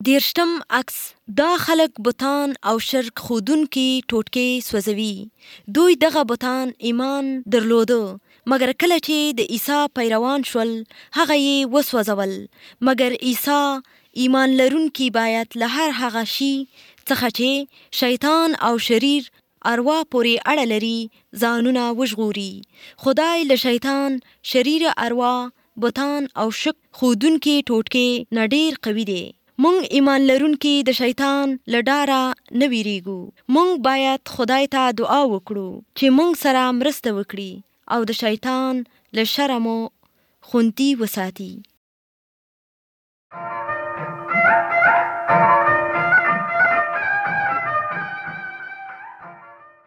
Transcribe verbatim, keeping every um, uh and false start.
دیرشتم عکس. دا خلک بتان او شرک خودونکي ټوټکې سوځوي. دوی دغه بتان ایمان درلوده، مګر کله چې د عیسی پیروان شول هغه یې وسوځول. مګر عیسی ایمان لرونکي باید له هر هغه شي څخه چې شیطان او شریر اروا پورې اړه لري ځانونه وژغوري. خدای له شیطان، شریر اروا، بتان او شک خودونکي ټوټکې نه ډېر قوي دی. مونږ ایمان لرونکي د شیطان له ډاره نه ویریږو. مونږ باید خدای ته دعا وکړو چې مونږ سره مرسته وکړي او د شیطان له شره مو خوندي وساتي.